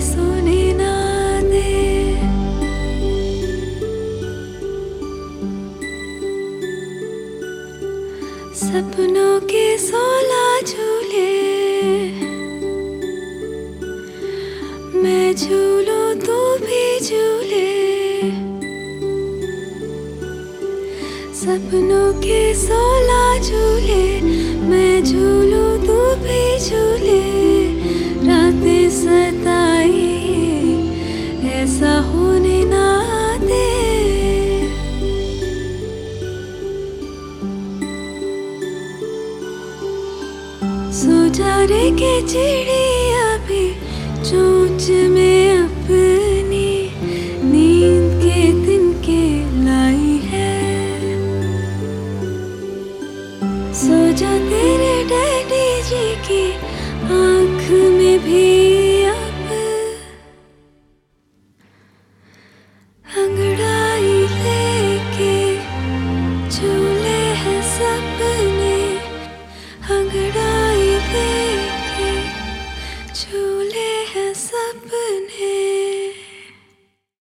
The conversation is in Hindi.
सोने ना दे। सपनों के 16 झूले मैं झूलूं तू भी झूले। सपनों के 16 झूले मैं झूलूं तू भी झूले। रातें सताई ऐसा होने ना दे। सो जा रे के चिड़िया भी चोंच में अपनी नींद के तिनके लाई है। सो जा